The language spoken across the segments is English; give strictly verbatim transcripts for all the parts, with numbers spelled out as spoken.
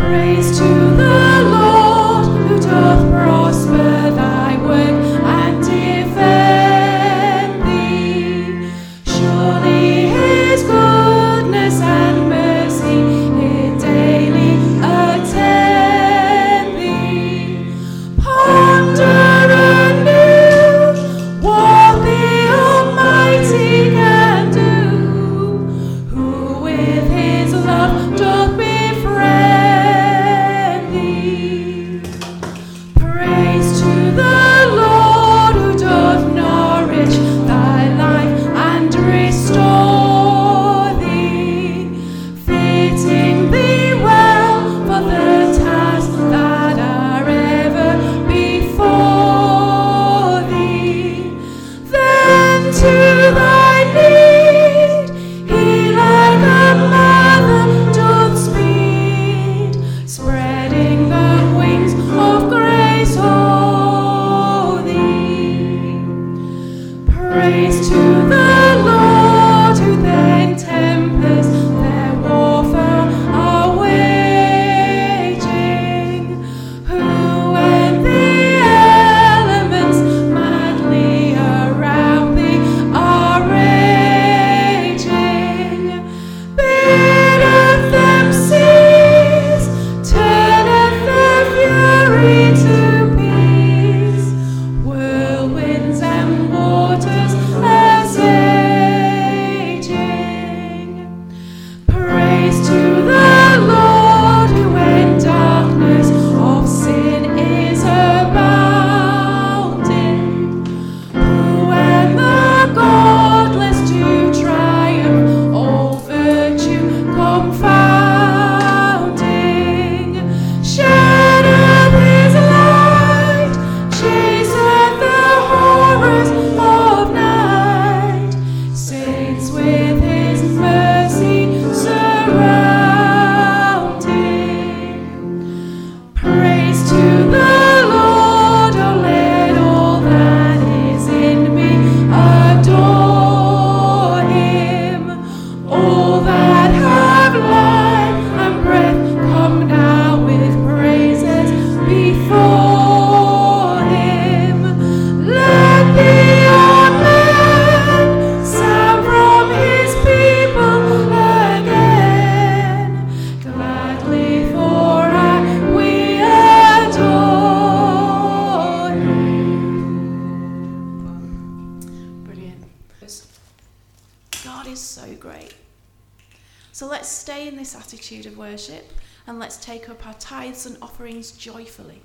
Praise to the Lord, who doth prosper thy work and defend thee. Surely his goodness and mercy it daily attend thee. Ponder anew what the Almighty can do, who with his love doth befriend thee. Praise to the Lord, who doth nourish thy life and restore thee, fitting thee well for the tasks that are ever before thee. Then to thy need he like a mother doth speed, spreading the wings of grace o'er thee. Praise to the Lord, who then tempers their warfare are waging, who when the elements madly around thee are raging, biddeth them cease, turneth their fury to peace, whirlwinds and waters assuaging. Praise to the Lord, who when darkness of sin is abounding, who when the godless do triumph, all virtue confounding, shattereth his light, chaseth the horrors of night, saints with his mercy surrounding. Praise to the Lord, oh let all that is in me adore him. All that have life and breath come now with praises before him. Let the amen sound from his people again, gladly for I we adore him. Brilliant. God is so great. So let's stay in this attitude of worship and let's take up our tithes and offerings joyfully.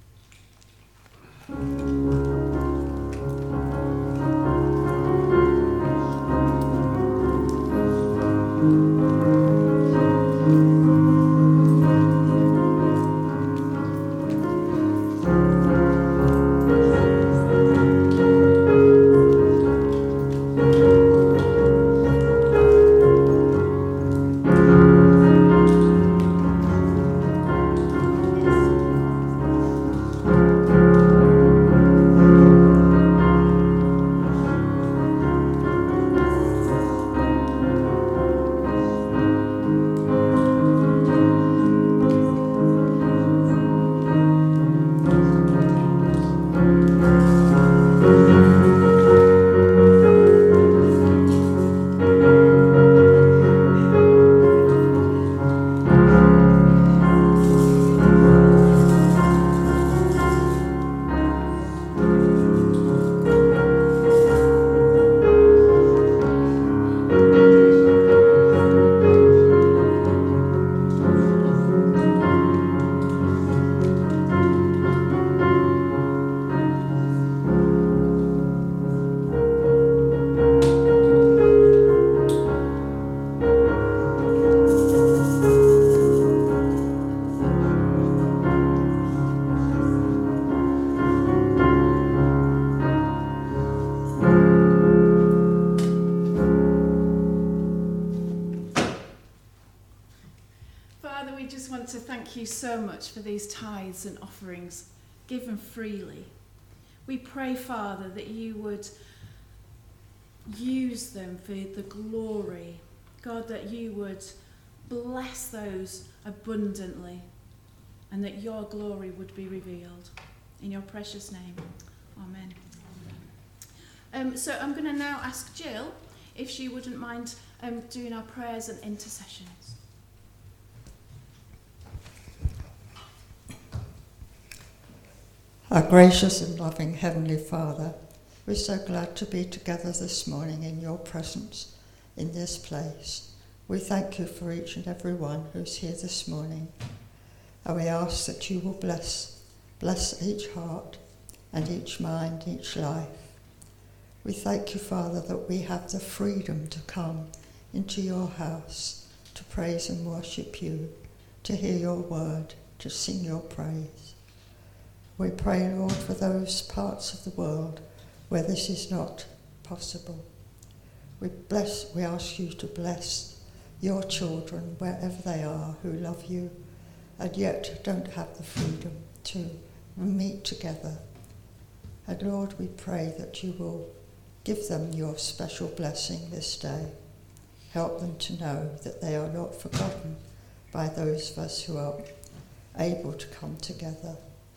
Father, we just want to thank you so much for these tithes and offerings given freely. We pray, Father, that you would use them for the glory. God, that you would bless those abundantly. and that your glory would be revealed. In your precious name, amen. Um, so I'm going to now ask Jill if she wouldn't mind um, doing our prayers and intercessions. Our gracious and loving Heavenly Father, we're so glad to be together this morning in your presence in this place. We thank you for each and every one who's here this morning. And we ask that you will bless, bless each heart and each mind, each life. We thank you, Father, that we have the freedom to come into your house to praise and worship you, to hear your word, to sing your praise. We pray, Lord, for those parts of the world where this is not possible. We bless, we ask you to bless your children wherever they are who love you and yet don't have the freedom to meet together. And Lord, we pray that you will give them your special blessing this day. Help them to know that they are not forgotten by those of us who are able to come together.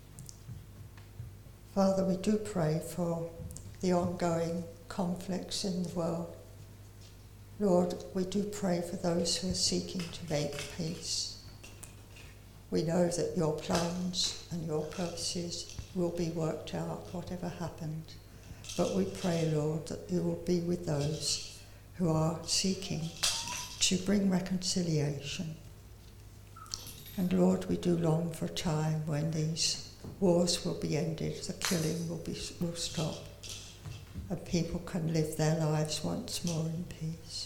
Father, we do pray for the ongoing conflicts in the world. Lord, we do pray for those who are seeking to make peace. We know that your plans and your purposes will be worked out, whatever happened. But we pray, Lord, that you will be with those who are seeking to bring reconciliation. And Lord, we do long for a time when these wars will be ended, the killing will be will stop, and people can live their lives once more in peace.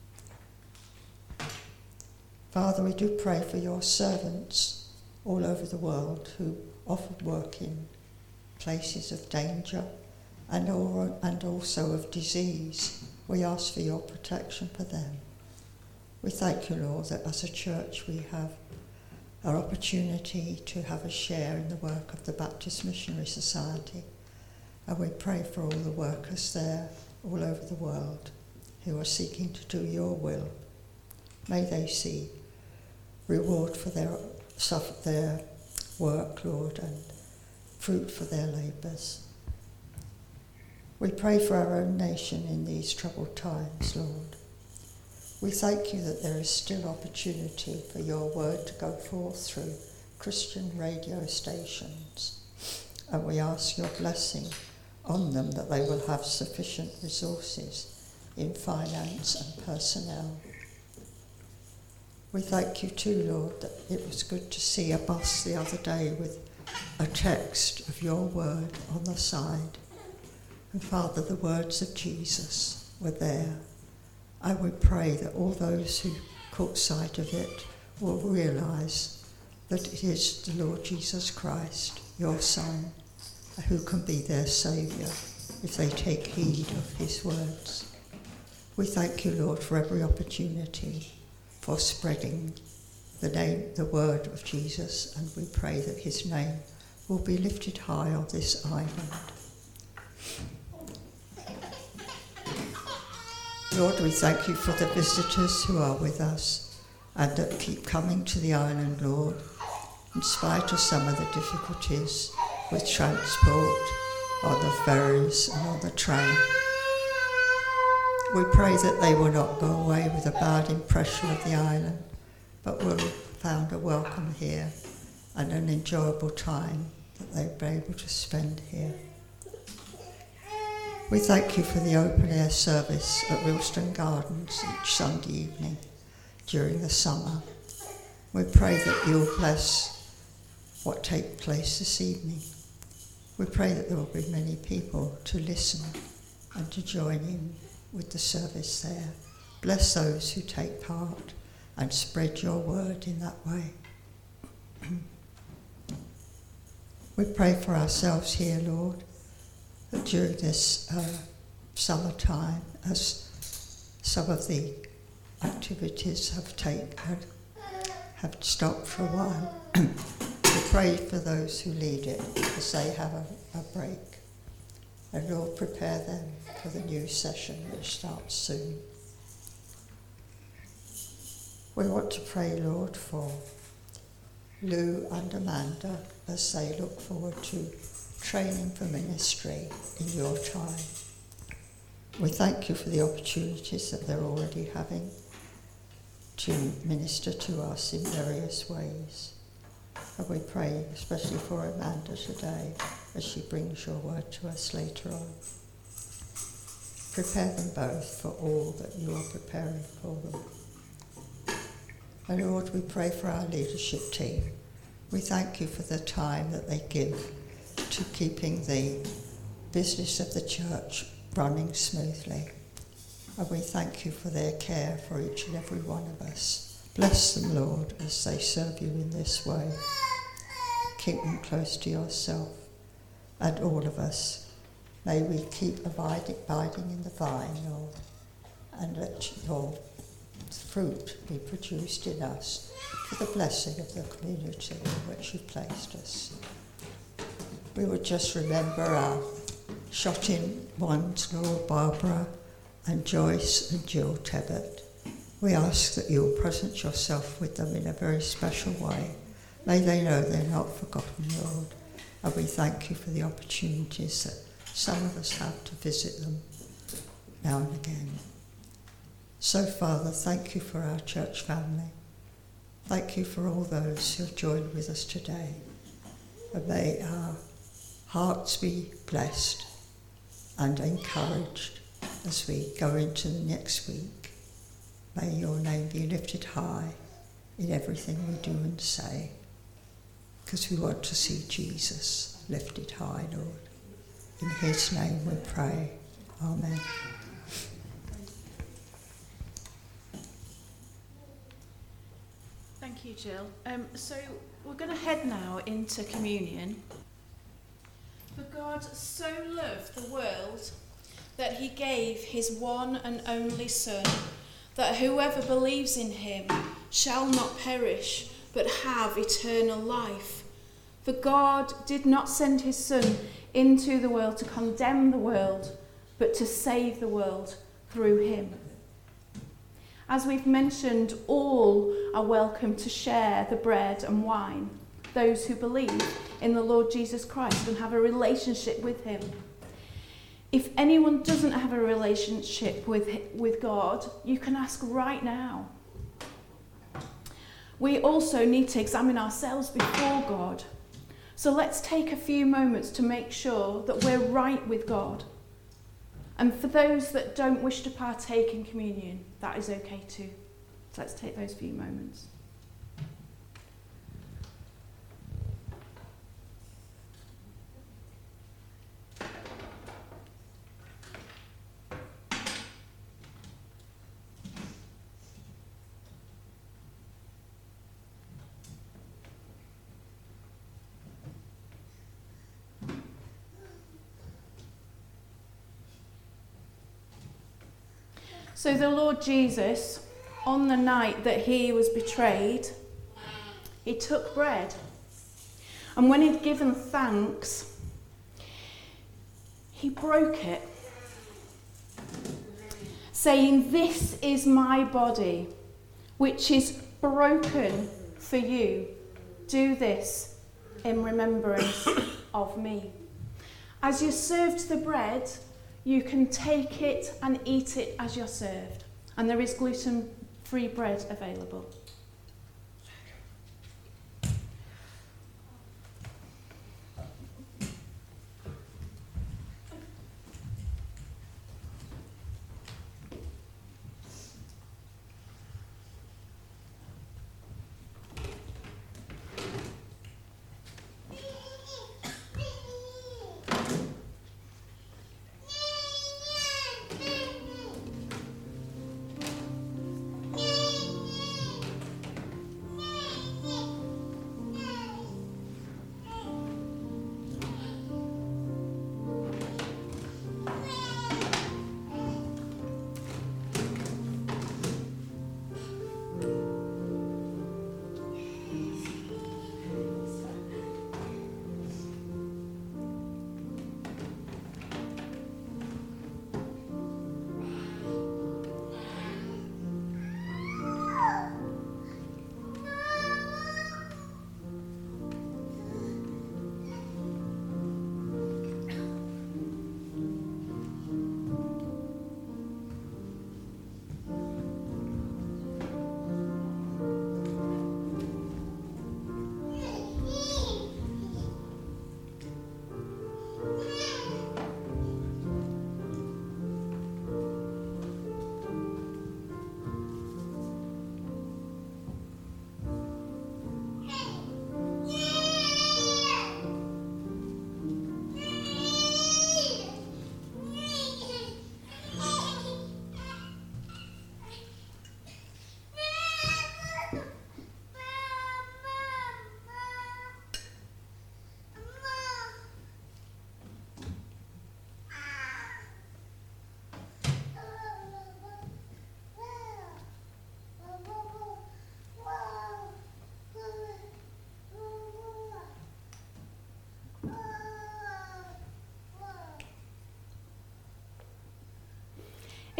Father, we do pray for your servants all over the world who often work in places of danger and, or, and also of disease. We ask for your protection for them. We thank you, Lord, that as a church we have our opportunity to have a share in the work of the Baptist Missionary Society. And we pray for all the workers there all over the world who are seeking to do your will. May they see reward for their, their work, Lord, and fruit for their labours. We pray for our own nation in these troubled times, Lord. We thank you that there is still opportunity for your word to go forth through Christian radio stations. And we ask your blessing on them, that they will have sufficient resources in finance and personnel. We thank you too, Lord, that it was good to see a bus the other day with a text of your word on the side. And Father, the words of Jesus were there. I would pray that all those who caught sight of it will realise that it is the Lord Jesus Christ, your Son, who can be their Saviour if they take heed of his words. We thank you, Lord, for every opportunity for spreading the name, the word of Jesus, and we pray that his name will be lifted high on this island. Lord, we thank you for the visitors who are with us and that keep coming to the island, Lord, in spite of some of the difficulties with transport, on the ferries and on the train. We pray that they will not go away with a bad impression of the island, but will have found a welcome here and an enjoyable time that they'll be able to spend here. We thank you for the open air service at Wilston Gardens each Sunday evening during the summer. We pray that you'll bless what takes place this evening. We pray that there will be many people to listen and to join in with the service there. Bless those who take part and spread your word in that way. We pray for ourselves here, Lord, that during this uh, summertime, as some of the activities have taken, have stopped for a while, we pray for those who lead it as they have a, a break. And Lord, prepare them for the new session which starts soon. We want to pray, Lord, for Lou and Amanda as they look forward to training for ministry in your time. We thank you for the opportunities that they're already having to minister to us in various ways. And we pray especially for Amanda today as she brings your word to us later on. Prepare them both for all that you are preparing for them. And Lord, we pray for our leadership team. We thank you for the time that they give to keeping the business of the church running smoothly. And we thank you for their care for each and every one of us. Bless them, Lord, as they serve you in this way. Keep them close to yourself. And all of us, may we keep abiding, abiding in the vine, Lord, and let your fruit be produced in us for the blessing of the community in which you've placed us. We would just remember our shot-in ones, Lord, Barbara and Joyce and Jill Tebbett. We ask that you'll present yourself with them in a very special way. May they know they're not forgotten, Lord, and we thank you for the opportunities that some of us have to visit them now and again. So, Father, thank you for our church family. Thank you for all those who have joined with us today. And may our hearts be blessed and encouraged as we go into the next week. May your name be lifted high in everything we do and say, because we want to see Jesus lifted high, Lord. In his name we pray. Amen. Thank you, Jill. Um, so we're going to head now into communion. For God so loved the world that he gave his one and only Son, that whoever believes in him shall not perish, but have eternal life. For God did not send his Son into the world to condemn the world, but to save the world through him. As we've mentioned, all are welcome to share the bread and wine, those who believe in the Lord Jesus Christ and have a relationship with him. If anyone doesn't have a relationship with, with God, you can ask right now. We also need to examine ourselves before God. So let's take a few moments to make sure that we're right with God. And for those that don't wish to partake in communion, that is okay too. So let's take those few moments. So the Lord Jesus, on the night that he was betrayed, he took bread. And when he'd given thanks, he broke it, saying, "This is my body, which is broken for you. Do this in remembrance of me." As you served the bread, you can take it and eat it as you're served. And there is gluten-free bread available.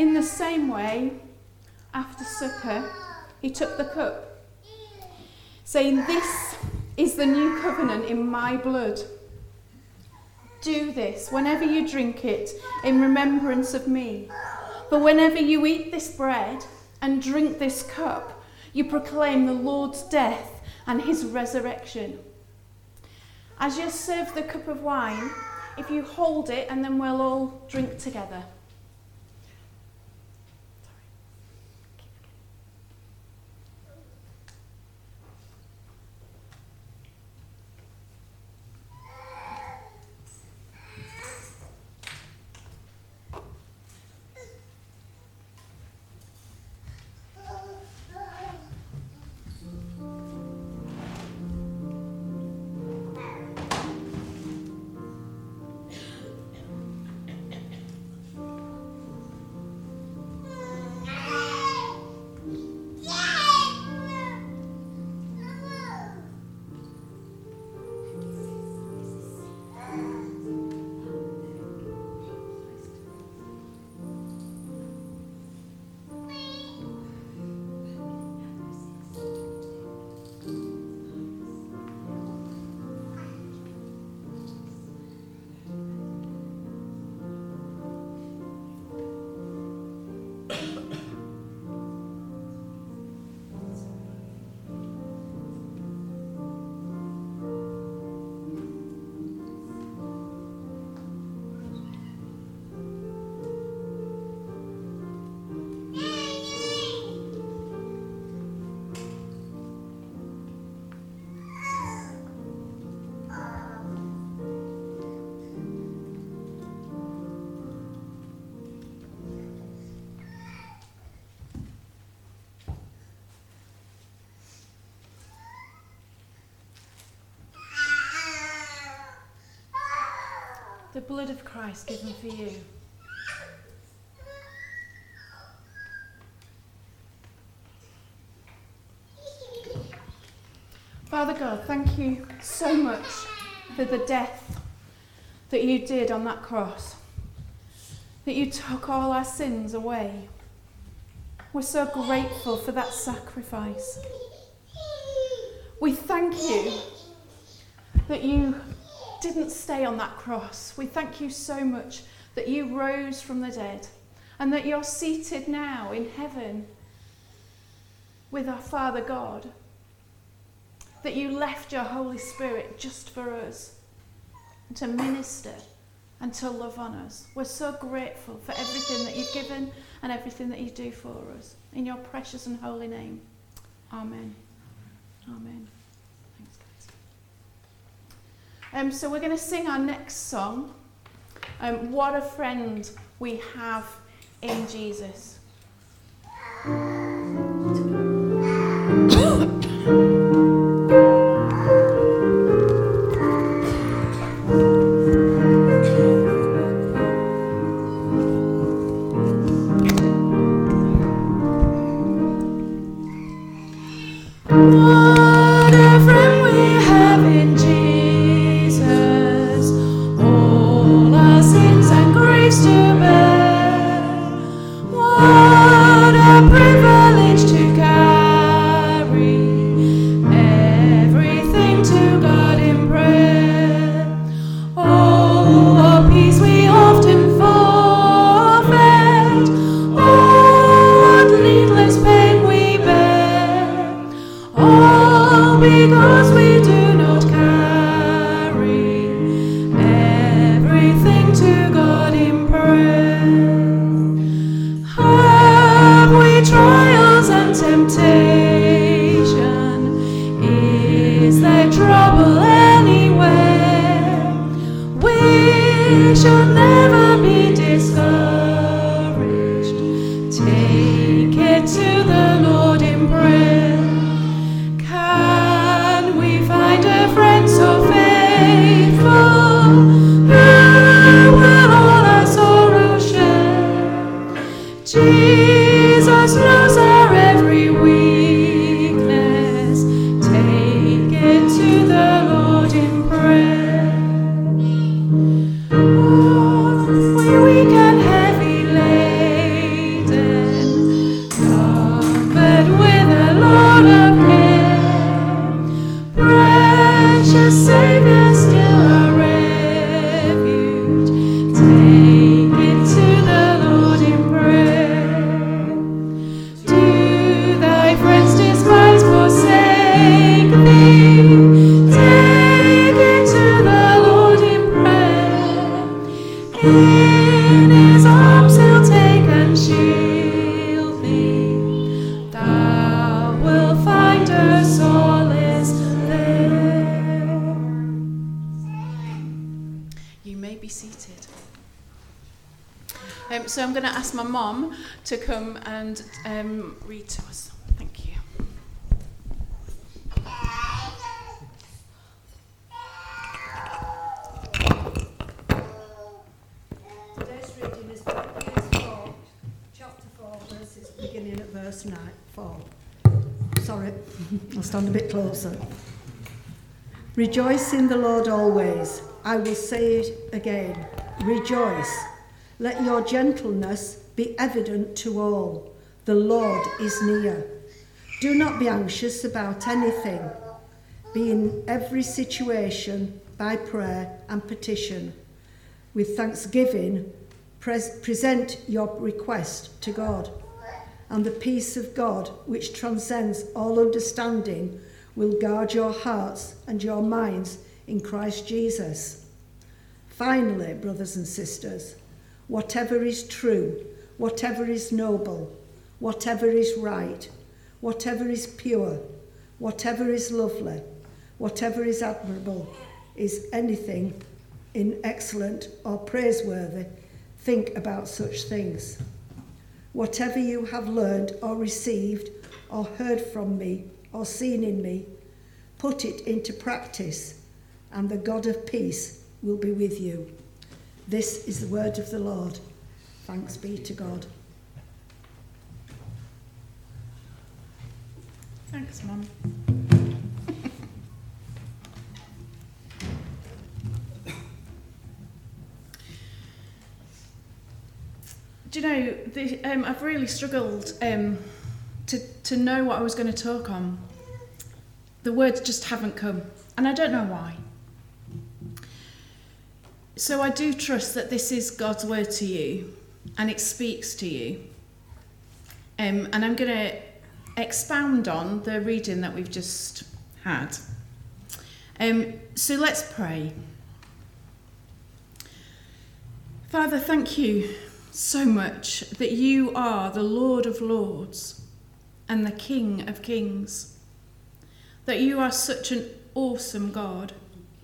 In the same way, after supper, he took the cup, saying, "This is the new covenant in my blood. Do this whenever you drink it in remembrance of me. For whenever you eat this bread and drink this cup, you proclaim the Lord's death and his resurrection." As you serve the cup of wine, if you hold it, and then we'll all drink together. The blood of Christ given for you. Father God, thank you so much for the death that you did on that cross, that you took all our sins away. We're so grateful for that sacrifice. We thank you that you didn't stay on that cross. We thank you so much that you rose from the dead and that you're seated now in heaven with our Father God, that you left your Holy Spirit just for us to minister and to love on us. We're so grateful for everything that you've given and everything that you do for us. In your precious and holy name, amen. Amen. Um, so we're going to sing our next song, um, What a Friend We Have in Jesus. What a friend we have in Jesus, all our sins and griefs to bear. What a privilege to carry everything to God in prayer. Oh, what peace we often forfeit. Oh, what needless pain we bear. All because we do not carry everything to God in prayer. Have we trials and temptation? Is there trouble anywhere? We should never be discouraged. Take it to the Lord in prayer. Can we find a friend so faithful, who will all our sorrows share? Jesus knows our every weakness. Take it to the Lord in prayer. Oh, seated. Um, so I'm going to ask my mum to come and um, read to us. Thank you. Today's reading is Philippians four, chapter four, verses beginning at verse nine, four. Sorry, I'll stand a bit closer. Rejoice in the Lord always. I will say it again. Rejoice. Let your gentleness be evident to all. The Lord is near. Do not be anxious about anything. Be in every situation by prayer and petition. With thanksgiving, pres- present your request to God. And the peace of God, which transcends all understanding, will guard your hearts and your minds in Christ Jesus. Finally, brothers and sisters, whatever is true, whatever is noble, whatever is right, whatever is pure, whatever is lovely, whatever is admirable, is anything in excellent or praiseworthy, think about such things. Whatever you have learned or received or heard from me or seen in me, put it into practice, and the God of peace will be with you. This is the word of the Lord. Thanks be to God. Thanks, Mum. Do you know, the, um, I've really struggled um, to, to know what I was going to talk on. The words just haven't come, and I don't know why. So I do trust that this is God's word to you, and it speaks to you. Um, and I'm going to expound on the reading that we've just had. Um, so let's pray. Father, thank you so much that you are the Lord of Lords and the King of Kings, that you are such an awesome God.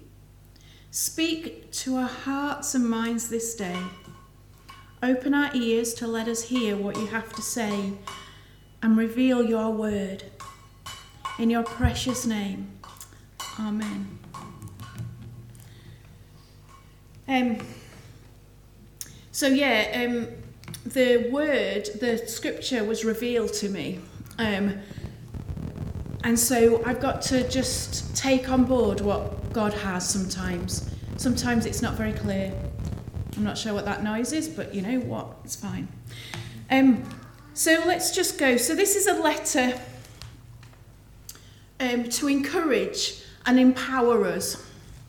Speak to our hearts and minds this day. Open our ears to let us hear what you have to say and reveal your word. In your precious name, amen. Um. So yeah, um, the word, the scripture was revealed to me. Um, and so I've got to just take on board what God has sometimes. Sometimes it's not very clear. I'm not sure what that noise is, but you know what, it's fine. Um, so let's just go. So this is a letter um, to encourage and empower us.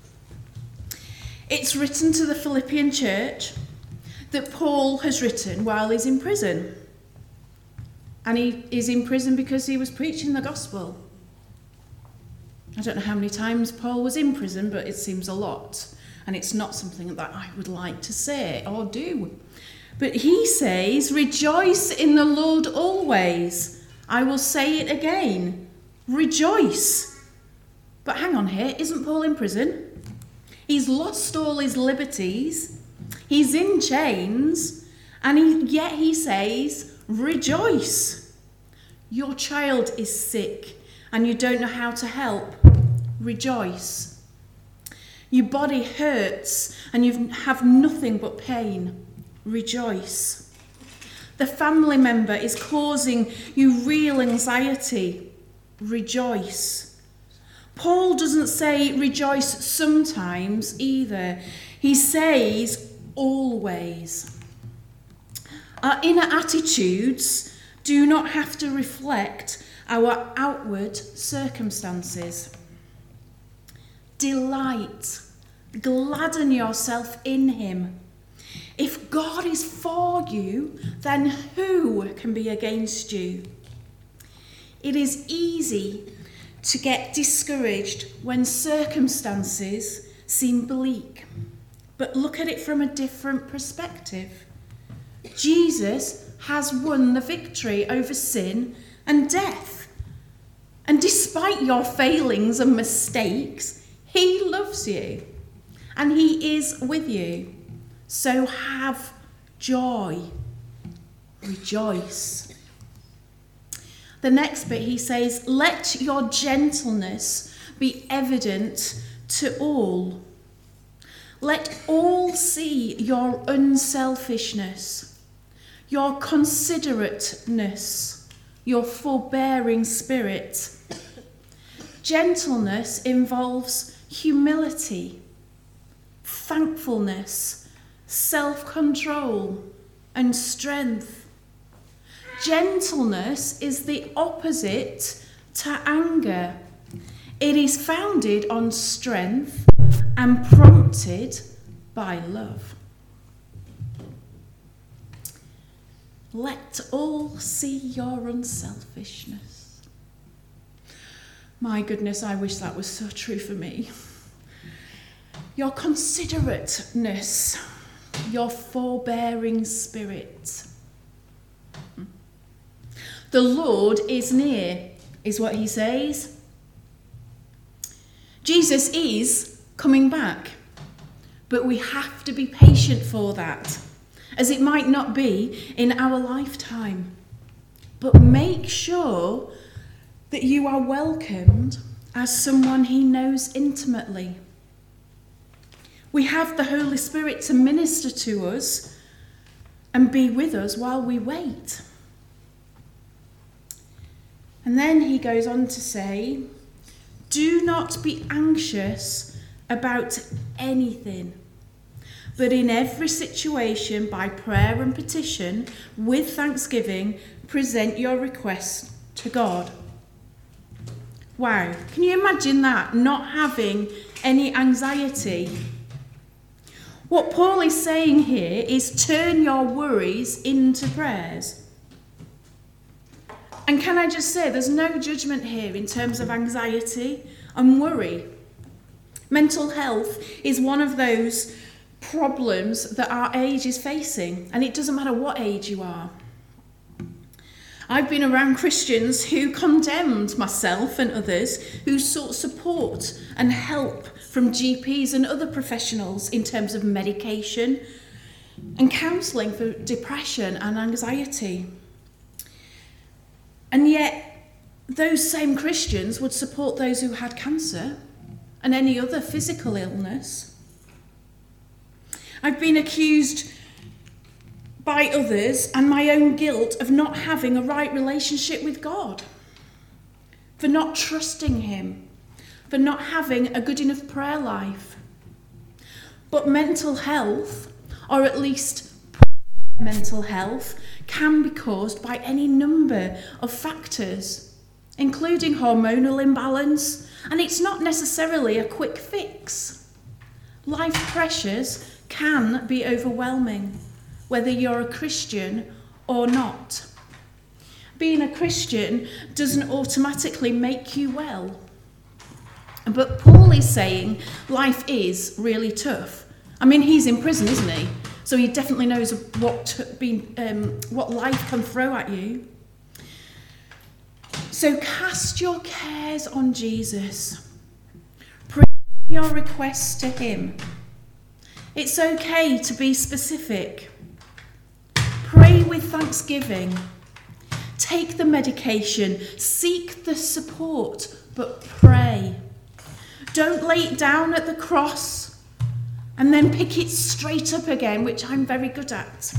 It's written to the Philippian church that Paul has written while he's in prison. And he is in prison because he was preaching the gospel. I don't know how many times Paul was in prison, but it seems a lot. And it's not something that I would like to say or do. But he says, rejoice in the Lord always. I will say it again. Rejoice. But hang on here, isn't Paul in prison? He's lost all his liberties. He's in chains, and he, yet he says, rejoice. Your child is sick, and you don't know how to help. Rejoice. Your body hurts, and you have nothing but pain. Rejoice. The family member is causing you real anxiety. Rejoice. Paul doesn't say rejoice sometimes either. He says always. Our inner attitudes do not have to reflect our outward circumstances. Delight, gladden yourself in him. If God is for you, then who can be against you? It is easy to get discouraged when circumstances seem bleak. But look at it from a different perspective. Jesus has won the victory over sin and death. And despite your failings and mistakes, he loves you. And he is with you. So have joy. Rejoice. The next bit he says, let your gentleness be evident to all. Let all see your unselfishness, your considerateness, your forbearing spirit. Gentleness involves humility, thankfulness, self-control, and strength. Gentleness is the opposite to anger. It is founded on strength and prompted by love. Let all see your unselfishness. My goodness, I wish that was so true for me. Your considerateness, your forbearing spirit. The Lord is near, is what he says. Jesus is coming back, but we have to be patient for that, as it might not be in our lifetime. But make sure that you are welcomed as someone he knows intimately. We have the Holy Spirit to minister to us and be with us while we wait. And then he goes on to say, do not be anxious about anything, but in every situation, by prayer and petition, with thanksgiving, present your requests to God. Wow, can you imagine that? Not having any anxiety. What Paul is saying here is turn your worries into prayers. And can I just say, there's no judgment here in terms of anxiety and worry. Mental health is one of those problems that our age is facing, and it doesn't matter what age you are. I've been around Christians who condemned myself and others who sought support and help from G Ps and other professionals in terms of medication and counselling for depression and anxiety. And yet, those same Christians would support those who had cancer and any other physical illness. I've been accused by others and my own guilt of not having a right relationship with God, for not trusting him, for not having a good enough prayer life. But mental health, or at least mental health, can be caused by any number of factors, including hormonal imbalance, and it's not necessarily a quick fix. Life pressures can be overwhelming, whether you're a Christian or not. Being a Christian doesn't automatically make you well. But Paul is saying life is really tough. I mean, he's in prison, isn't he? So he definitely knows what being, um, what life can throw at you. So cast your cares on Jesus. Bring your requests to him. It's okay to be specific. Pray with thanksgiving. Take the medication. Seek the support, but pray. Don't lay it down at the cross and then pick it straight up again, which I'm very good at.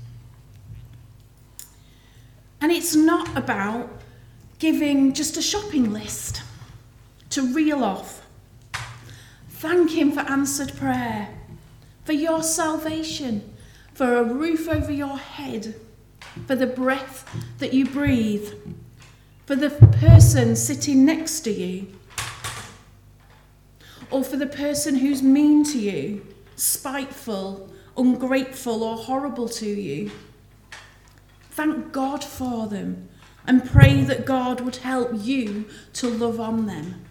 And it's not about giving just a shopping list to reel off. Thank him for answered prayer, for your salvation, for a roof over your head, for the breath that you breathe, for the person sitting next to you, or for the person who's mean to you, spiteful, ungrateful, or horrible to you. Thank God for them and pray that God would help you to love on them.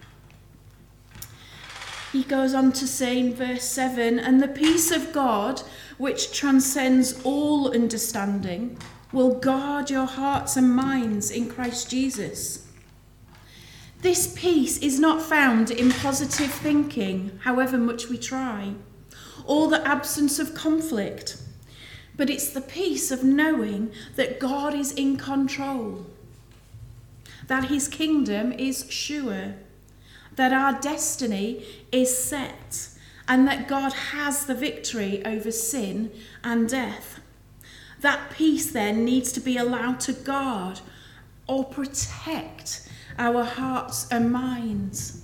He goes on to say in verse seven, and the peace of God, which transcends all understanding, will guard your hearts and minds in Christ Jesus. This peace is not found in positive thinking, however much we try, or the absence of conflict, but it's the peace of knowing that God is in control, that his kingdom is sure, that our destiny is set, and that God has the victory over sin and death. That peace then needs to be allowed to guard or protect our hearts and minds.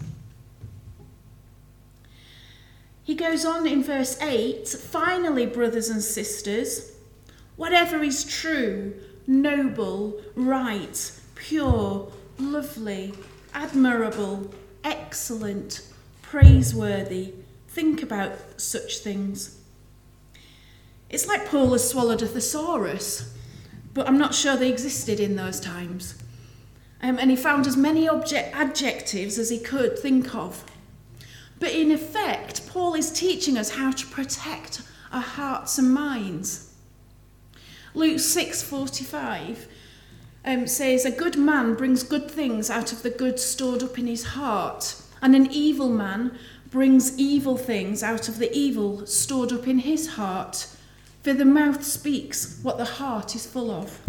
He goes on in verse eight, finally, brothers and sisters, whatever is true, noble, right, pure, lovely, admirable, excellent, praiseworthy, think about such things. It's like Paul has swallowed a thesaurus, but I'm not sure they existed in those times. Um, and he found as many object adjectives as he could think of. But in effect, Paul is teaching us how to protect our hearts and minds. Luke six forty-five um, says, a good man brings good things out of the good stored up in his heart, and an evil man brings evil things out of the evil stored up in his heart. For the mouth speaks what the heart is full of.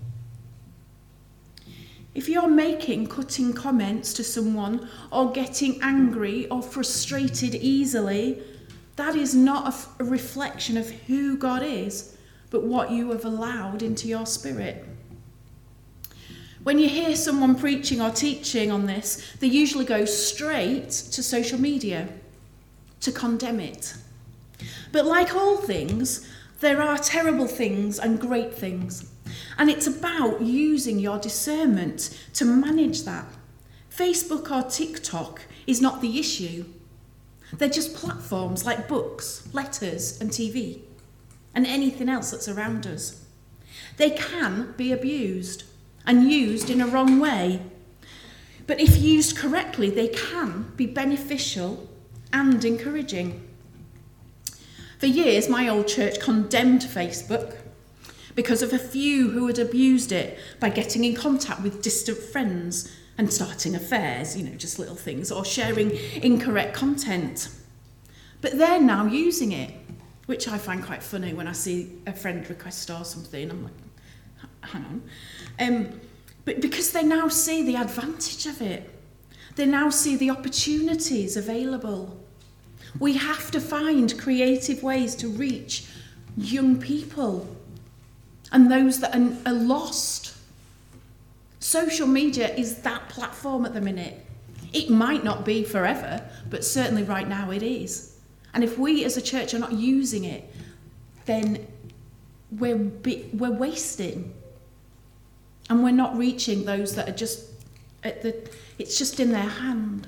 If you're making cutting comments to someone or getting angry or frustrated easily, that is not a, f- a reflection of who God is, but what you have allowed into your spirit. When you hear someone preaching or teaching on this, they usually go straight to social media to condemn it. But like all things, there are terrible things and great things. And it's about using your discernment to manage that. Facebook or TikTok is not the issue. They're just platforms like books, letters and T V and anything else that's around us. They can be abused and used in a wrong way. But if used correctly, they can be beneficial and encouraging. For years, my old church condemned Facebook because of a few who had abused it by getting in contact with distant friends and starting affairs, you know, just little things, or sharing incorrect content. But they're now using it, which I find quite funny when I see a friend request or something. I'm like, hang on. Um, but because they now see the advantage of it. They now see the opportunities available. We have to find creative ways to reach young people and those that are, are lost. Social media is that platform at the minute. It might not be forever, but certainly right now it is. And if we as a church are not using it, then we're, be, we're wasting. And we're not reaching those that are just, at the, it's just in their hand.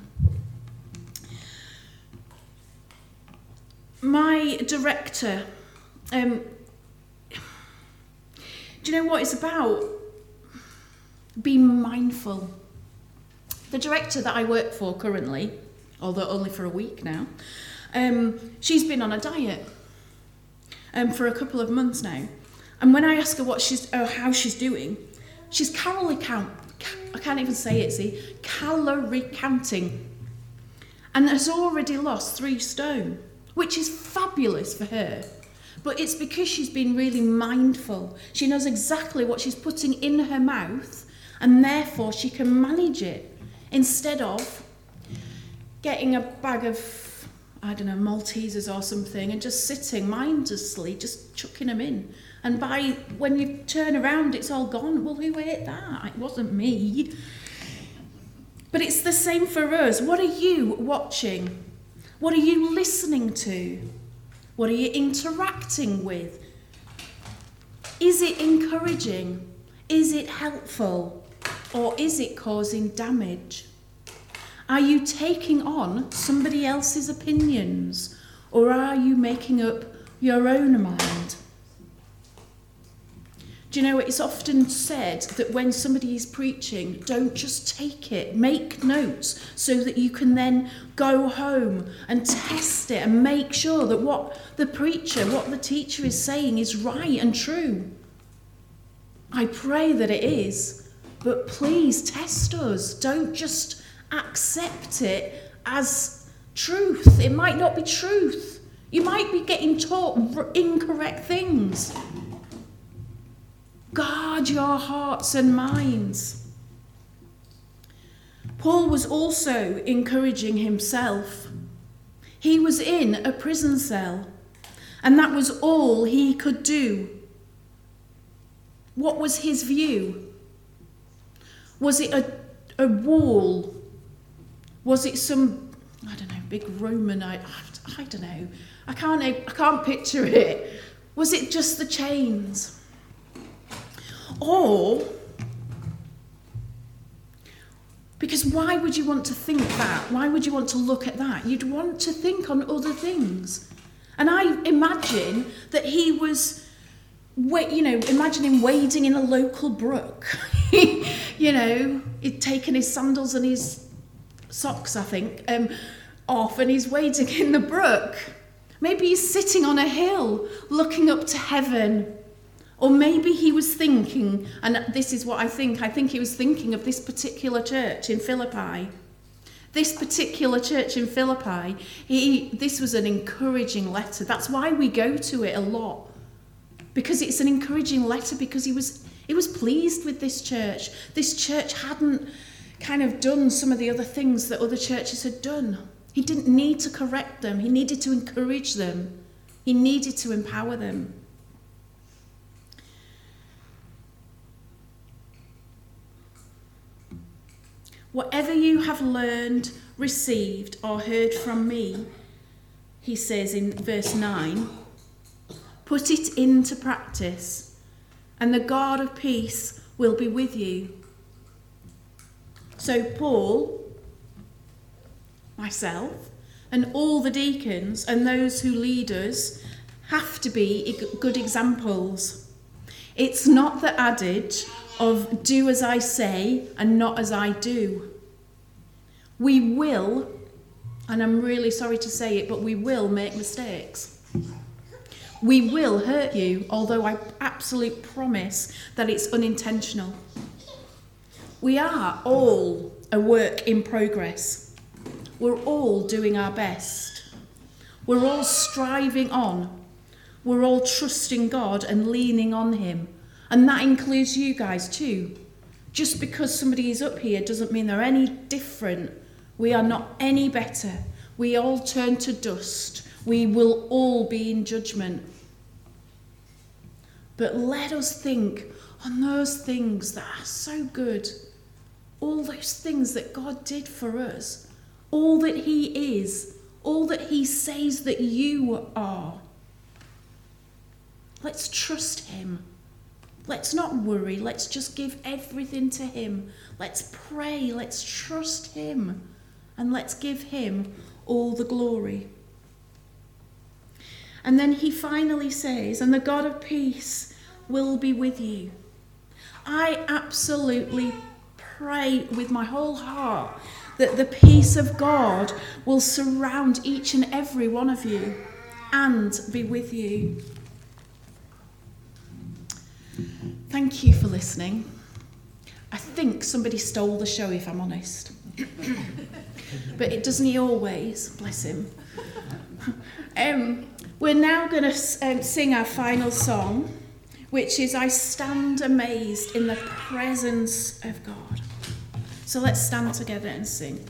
My director, um, do you know what it's about? Being mindful. The director that I work for currently, although only for a week now, um, she's been on a diet um, for a couple of months now. And when I ask her what she's, or how she's doing, she's calorie count. I can't even say it. See, calorie counting, and has already lost three stone, which is fabulous for her. But it's because she's been really mindful. She knows exactly what she's putting in her mouth, and therefore she can manage it instead of getting a bag of, I don't know, Maltesers or something and just sitting mindlessly, just chucking them in. And by when you turn around, it's all gone. Well, who ate that? It wasn't me. But it's the same for us. What are you watching? What are you listening to? What are you interacting with? Is it encouraging? Is it helpful? Or is it causing damage? Are you taking on somebody else's opinions? Or are you making up your own mind? Do you know, it's often said that when somebody is preaching, don't just take it, make notes so that you can then go home and test it and make sure that what the preacher, what the teacher is saying is right and true. I pray that it is, but please test us. Don't just accept it as truth. It might not be truth. You might be getting taught r- incorrect things. Guard your hearts and minds. Paul was also encouraging himself. He was in a prison cell, and that was all he could do. What was his view? Was it a, a wall? Was it some, I don't know, big Roman, I, I don't know. I can't, I can't picture it. Was it just the chains? Or, because why would you want to think that? Why would you want to look at that? You'd want to think on other things. And I imagine that he was, you know, imagine him wading in a local brook. You know, he'd taken his sandals and his socks, I think, um, off, and he's wading in the brook. Maybe he's sitting on a hill looking up to heaven. Or maybe he was thinking, and this is what I think, I think he was thinking of this particular church in Philippi. This particular church in Philippi, he, this was an encouraging letter. That's why we go to it a lot. Because it's an encouraging letter, because he was he was pleased with this church. This church hadn't kind of done some of the other things that other churches had done. He didn't need to correct them. He needed to encourage them. He needed to empower them. Whatever you have learned, received, or heard from me, he says in verse nine, put it into practice, and the God of peace will be with you. So Paul, myself, and all the deacons and those who lead us have to be good examples. It's not the adage of do as I say and not as I do. We will, and I'm really sorry to say it, but we will make mistakes. We will hurt you, although I absolutely promise that it's unintentional. We are all a work in progress. We're all doing our best. We're all striving on. We're all trusting God and leaning on him. And that includes you guys too. Just because somebody is up here doesn't mean they're any different. We are not any better. We all turn to dust. We will all be in judgment. But let us think on those things that are so good. All those things that God did for us. All that he is. All that he says that you are. Let's trust him. Let's not worry. Let's just give everything to him. Let's pray. Let's trust him. And let's give him all the glory. And then he finally says, and the God of peace will be with you. I absolutely pray with my whole heart that the peace of God will surround each and every one of you and be with you. Thank you for listening. I think somebody stole the show, if I'm honest. But it doesn't he always, bless him. Um, we're now going to um, sing our final song, which is I Stand Amazed in the Presence of God. So let's stand together and sing.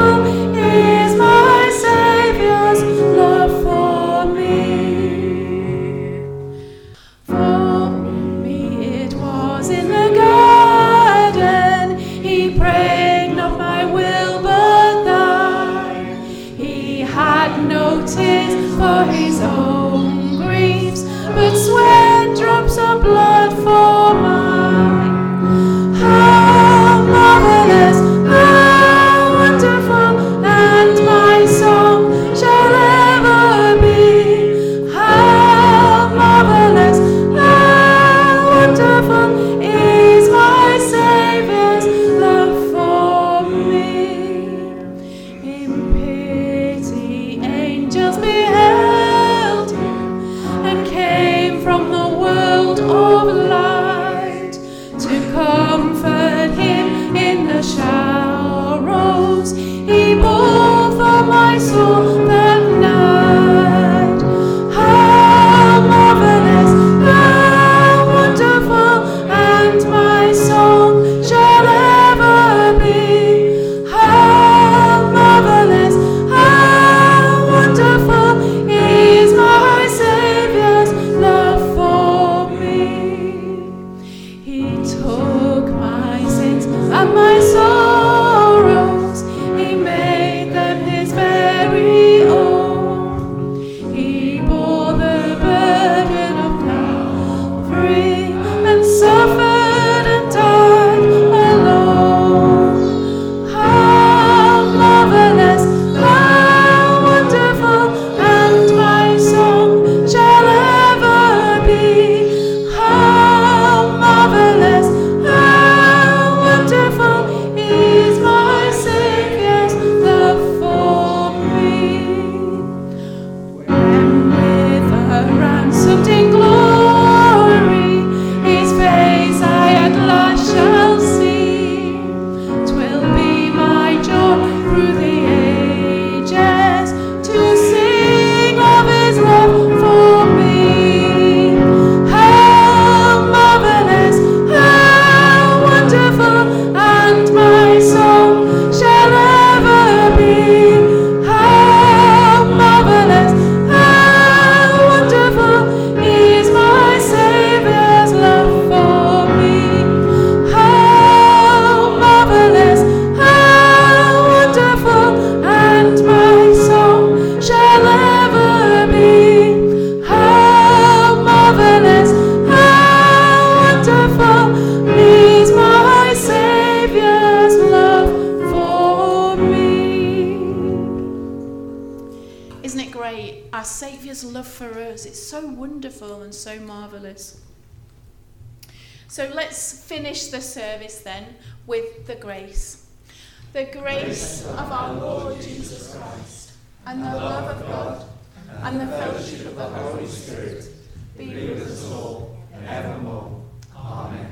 Is my Saviour's love for me. our Saviour's love for us. It's so wonderful and so marvellous. So let's finish the service then with the grace. The grace of our Lord Jesus Christ, and the love of God, and the fellowship of the Holy Spirit be with us all evermore. Amen.